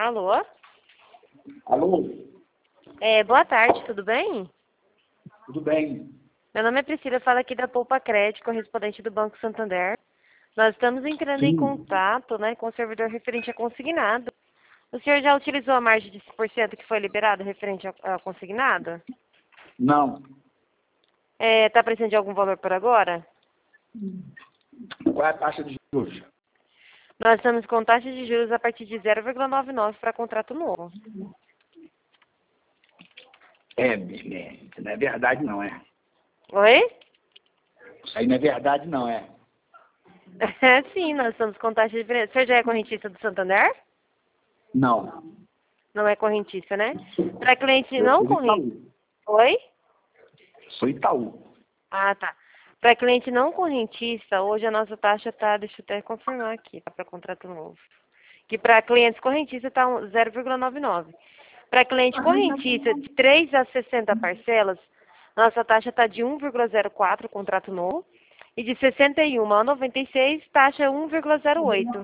Alô? Alô? Boa tarde, tudo bem? Tudo bem? Meu nome é Priscila, falo aqui da Poupa Crédito, correspondente do Banco Santander. Nós estamos entrando em Sim. contato, né, com o servidor referente a consignado. O senhor já utilizou a margem de 5% que foi liberada referente a consignado? Não. Está precisando de algum valor por agora? Qual é a taxa de juros? Nós estamos com taxa de juros a partir de 0,99 para contrato novo. Isso não é verdade não, é? Oi? Isso aí não é verdade não, é? Sim, nós estamos com taxa diferente. O senhor já é correntista do Santander? Não. Não é correntista, né? Para cliente Eu não sou correntista. Itaú. Oi? Sou Itaú. Ah, tá. Para cliente não correntista, hoje a nossa taxa está, deixa eu até confirmar aqui, tá, para contrato novo. Que para clientes correntistas está 0,99. Para cliente correntista de 3 a 60 parcelas, nossa taxa está de 1,04 contrato novo. E de 61 a 96, taxa 1,08.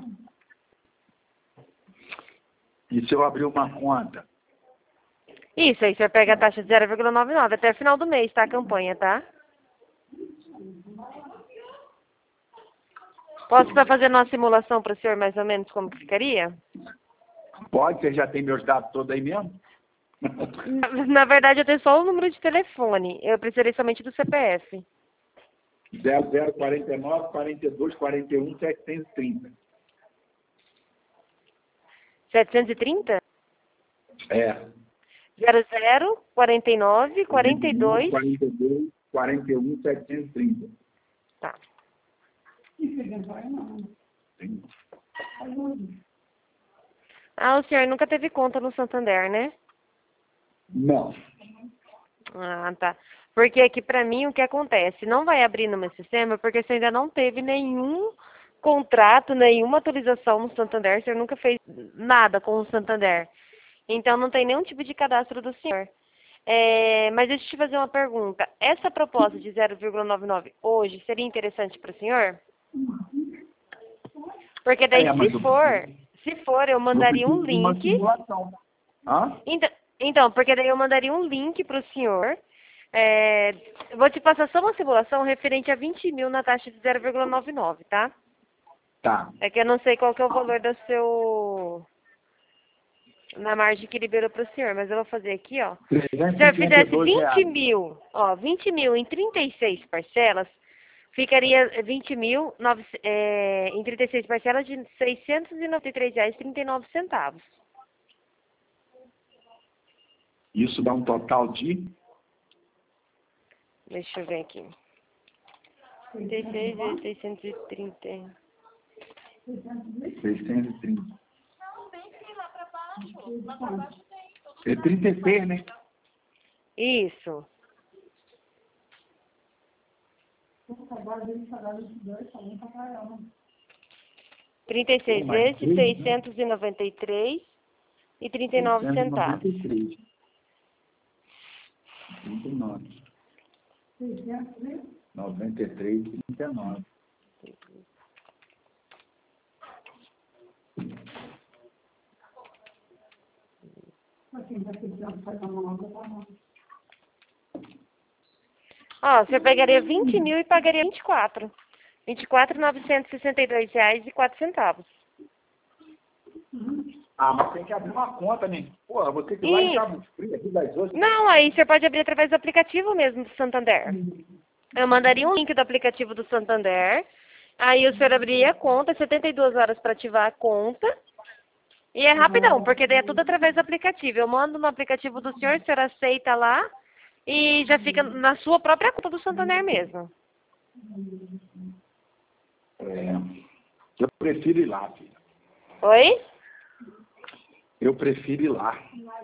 E se eu abrir uma conta? Isso, aí o senhor pega a taxa de 0,99 até o final do mês, tá? A campanha, tá? Posso estar fazendo uma simulação para o senhor mais ou menos como que ficaria? Pode, você já tem meus dados todos aí mesmo? Na verdade, eu tenho só o número de telefone. Eu precisaria somente do CPF. 0049 42 41 730. 730? É. 00 49 42. 42 41 730. Tá. Ah, o senhor nunca teve conta no Santander, né? Não. Ah, tá. Porque aqui pra mim o que acontece? Não vai abrir no meu sistema porque você ainda não teve nenhum contrato, nenhuma atualização no Santander. O senhor nunca fez nada com o Santander. Então não tem nenhum tipo de cadastro do senhor. Mas deixa eu te fazer uma pergunta. Essa proposta de 0,99 hoje seria interessante para o senhor? Porque daí mas se for, eu eu mandaria um preciso de uma link. simulação. Hã? Então, porque daí eu mandaria um link para o senhor. Eu vou te passar só uma simulação referente a 20 mil na taxa de 0,99, tá? Tá. É que eu não sei qual que é o valor do seu... na margem que liberou para o senhor, mas eu vou fazer aqui, ó. Se o senhor fizesse 332 20 reais. mil, ó, 20 mil em 36 parcelas, ficaria 20 mil em 36 parcelas de R$ 693,39. Isso dá um total de Deixa eu ver aqui. 36 vezes 630. 630. É 36, né? Isso. Pô, 36 mas vezes 3, né? 693,39. 693. 39. 93, 39. Ó, você pegaria 20 mil e pagaria 24. R$ 24.962,04. Ah, mas tem que abrir uma conta, né? Pô, eu vou ter que ir lá em Isso. Cabo Frio, aqui das 8. Não, aí você pode abrir através do aplicativo mesmo do Santander. Eu mandaria um link do aplicativo do Santander. Aí o senhor abriria a conta, 72 horas para ativar a conta. E é rapidão, porque daí é tudo através do aplicativo. Eu mando no aplicativo do senhor, o senhor aceita lá e já fica na sua própria conta do Santander mesmo. Eu prefiro ir lá, filho. Oi? Eu prefiro ir lá.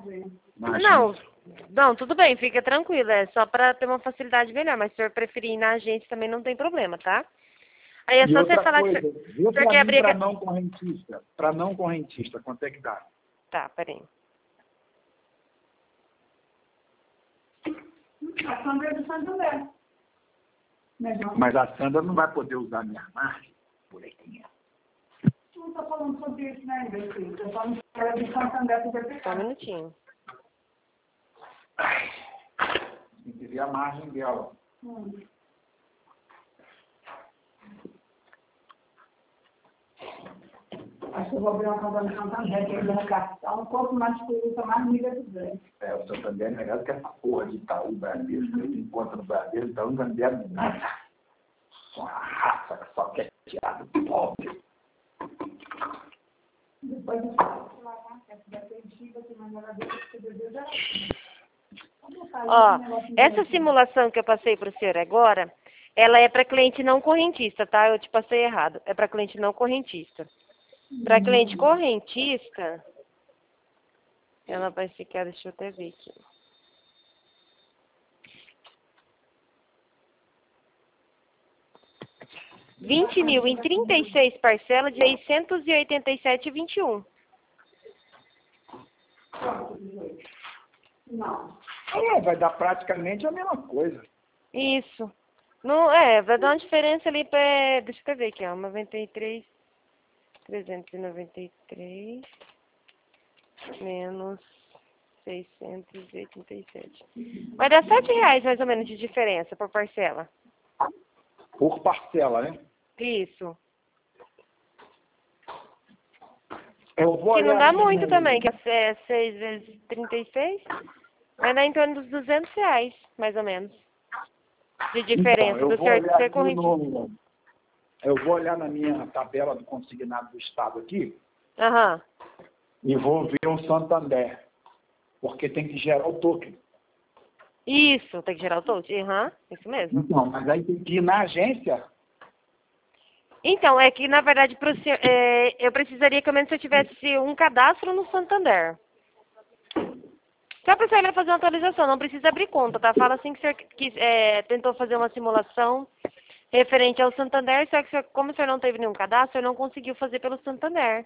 Não, tudo bem, fica tranquilo. É só para ter uma facilidade melhor. Mas se o senhor preferir ir na agência também não tem problema, tá? Aí é E só você outra falar que coisa, o vê senhor pra quer mim abrir pra a... não correntista. Pra não correntista, quanto é que dá? Tá, peraí. A Sandra é do Santander. Mas a Sandra não vai poder usar minha margem por aqui. Não estou falando sobre isso, né, Beatriz? Eu só não quero de Santander Só um supermercado. minutinho. Tem que ver a margem dela. Acho que eu vou abrir uma conta no Santander, que ele é cartão, quanto mais tudo, mais milha de ganho. É, o Santander é melhor do que essa porra de Itaú, Bradesco, que a gente encontra no Bradesco, Itaú não ganha nada. Uma raça que só quer tirar do pobre. Depois eu vou lavar, se der preenchida, que mais ela deixa que beber já. Ó, essa simulação que eu passei para o senhor agora, ela é para cliente não correntista, tá? Eu te passei errado. É para cliente não correntista. Para cliente correntista, ela vai ficar, deixa eu até ver aqui. R$20.000 em 36 parcelas de R$687,21. Não. Vai dar praticamente a mesma coisa. Isso. Não, vai dar uma diferença ali deixa eu ver aqui, ó. 393 menos 687. Vai dar R$7 mais ou menos de diferença por parcela. Por parcela, né? Isso. Eu vou Que não olhar dá aqui muito no- também, que é 6 vezes 36. Vai dar em torno dos R$200, mais ou menos. De diferença Então, do eu vou senhor olhar ser aqui correntista. Eu vou olhar na minha tabela do consignado do Estado aqui Aham. e vou ver o Santander, porque tem que gerar o token. Isso, tem que gerar o touch. Aham, isso mesmo. Então, mas aí tem que ir na agência. Então, é que, na verdade, pro senhor, eu precisaria que ao menos eu tivesse um cadastro no Santander. Só para o senhor fazer uma atualização, não precisa abrir conta, tá? Fala assim que o senhor tentou fazer uma simulação referente ao Santander, só que como o senhor não teve nenhum cadastro, o senhor não conseguiu fazer pelo Santander.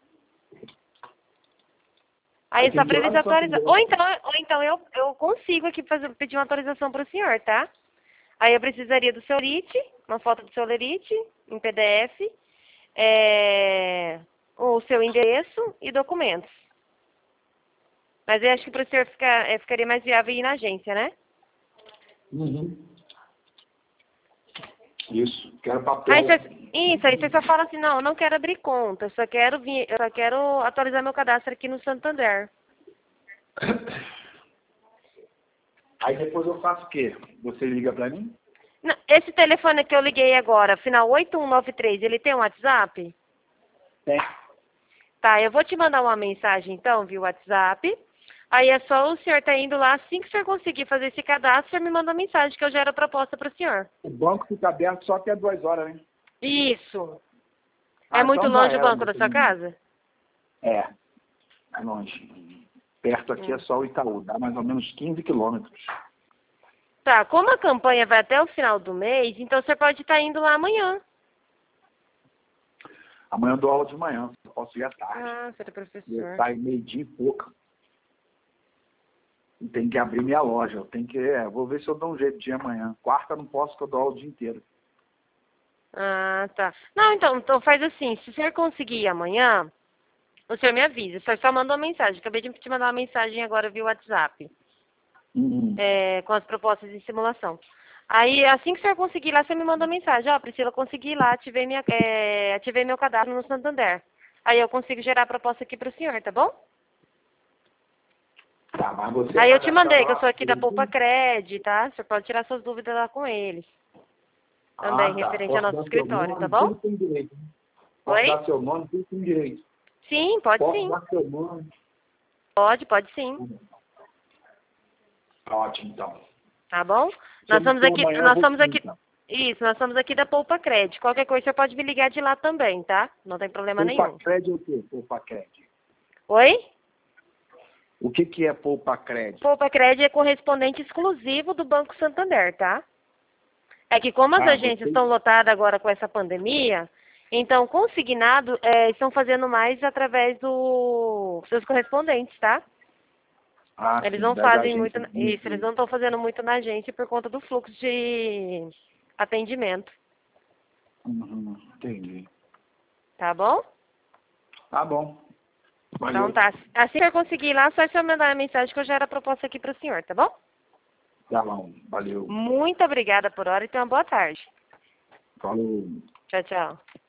Aí só tem que para ir lá eles no atualizar. Santander. Ou então eu consigo aqui pedir uma atualização para o senhor, tá? Aí eu precisaria do seu LIT, uma foto do seu LIT em PDF, o seu endereço e documentos. Mas eu acho que para o senhor ficaria mais viável ir na agência, né? Uhum. Isso, quero papel. Aí você só fala assim, não, eu não quero abrir conta, eu só quero atualizar meu cadastro aqui no Santander. Aí depois eu faço o quê? Você liga pra mim? Não, esse telefone que eu liguei agora, final 8193, ele tem um WhatsApp? Tem. Tá, eu vou te mandar uma mensagem então, via WhatsApp. Aí é só o senhor tá indo lá, assim que o senhor conseguir fazer esse cadastro, o senhor me manda uma mensagem que eu gero a proposta para o senhor. O banco fica aberto só até 2 horas, né? Isso. Ah, É muito então já longe o era, banco da sua casa? É longe. Perto aqui é só o Itaú, dá mais ou menos 15 quilômetros. Tá, como a campanha vai até o final do mês, então você pode estar indo lá amanhã. Amanhã eu dou aula de manhã, eu posso ir à tarde. Ah, você é Eu professor. saio meio-dia e pouco. E tem que abrir minha loja. Eu tenho que. Vou ver se eu dou um jeito de ir amanhã. Quarta eu não posso, que eu dou aula o dia inteiro. Ah, tá. Não, então faz assim, se o senhor conseguir ir amanhã, o senhor me avisa. O senhor só manda uma mensagem. Acabei de te mandar uma mensagem agora via WhatsApp. Com as propostas de simulação. Aí, assim que o senhor conseguir ir lá, você me manda uma mensagem. Ó, Priscila, consegui ir lá, ativei meu cadastro no Santander. Aí eu consigo gerar a proposta aqui para o senhor, tá bom? Tá, mas você Aí eu vai te gastar mandei, que eu lá. sou aqui da Poupa Cred, tá? Você pode tirar suas dúvidas lá com eles. Também, Tá. referente ao Posso nosso dar seu escritório, tá nome, bom? tudo tem direito. Né? Posso Oi? dar seu nome, tudo tem direito. Sim, pode Posso sim. dar seu nome. Pode sim. Ótimo, então. Tá bom? Se eu não for amanhã, eu vou sim, então. Isso, nós somos aqui da Poupa Cred. Qualquer coisa você pode me ligar de lá também, tá? Não tem problema nenhum. Poupa Cred é o quê? Poupa Cred. Oi? O que é Poupa Cred? Poupa Cred é correspondente exclusivo do Banco Santander, tá? É que como as agências estão lotadas agora com essa pandemia, então consignado estão fazendo mais através dos seus correspondentes, tá? Eles não fazem muito isso, eles não estão fazendo muito na agência por conta do fluxo de atendimento. Entendi. Tá bom? Tá bom. Valeu. Então tá. Assim que eu conseguir ir lá, só se eu mandar a mensagem que eu gero a proposta aqui pro senhor, tá bom? Tá bom. Valeu. Muito obrigada por hora e tenha uma boa tarde. Falou. Tchau, tchau.